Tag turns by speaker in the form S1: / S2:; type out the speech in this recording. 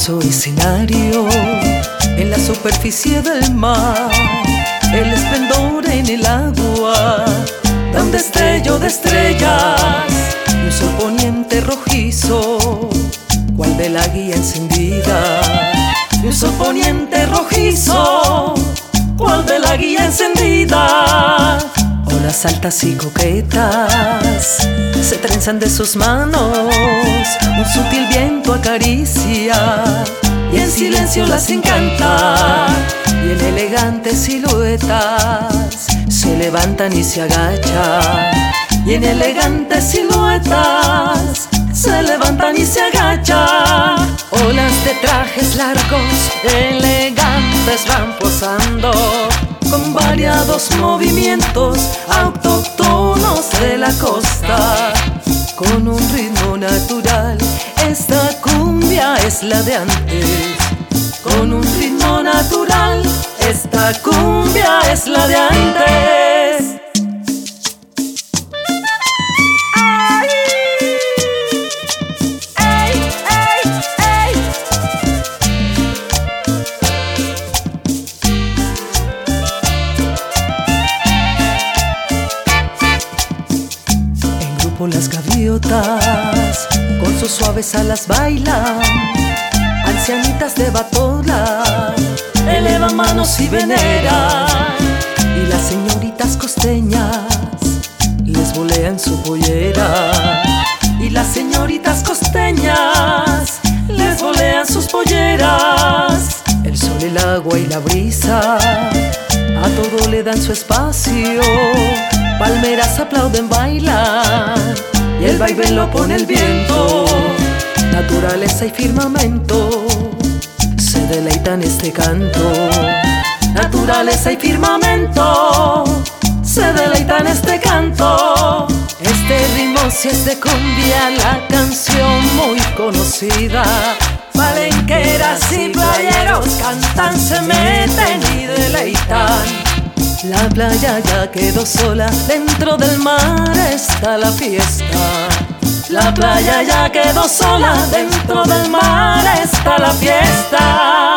S1: hermoso escenario en la superficie del mar, el esplendor en el agua, da un destello de estrellas y un sol poniente rojizo, cual de la guía encendida. Y un sol poniente rojizo, cual de la guía encendida. Olas altas y coquetas se trenzan de sus manos, un sutil viento acaricia y en silencio las encanta. Y en elegantes siluetas se levantan y se agachan. Y en elegantes siluetas se levantan y se agachan. Olas de trajes largos, elegantes van posando, con variados movimientos autóctonos de la costa. Con un ritmo natural, esta cumbia es la de antes. Con un ritmo natural, esta cumbia es la de antes. Las gaviotas con sus suaves alas bailan, ancianitas de batola elevan manos y veneran, y las señoritas costeñas les volean su pollera. Y las señoritas costeñas les volean sus polleras. El sol, el agua y la brisa a todo le dan su espacio. Palmeras aplauden, bailan, y el vaivén lo pone el viento. Naturaleza y firmamento se deleitan este canto. Naturaleza y firmamento se deleitan este canto. Este ritmo si es de cumbia, la canción muy conocida. Palenqueras y playeros cantan, se meten y deleitan. La playa ya quedó sola, dentro del mar está la fiesta. La playa ya quedó sola, dentro del mar está la fiesta.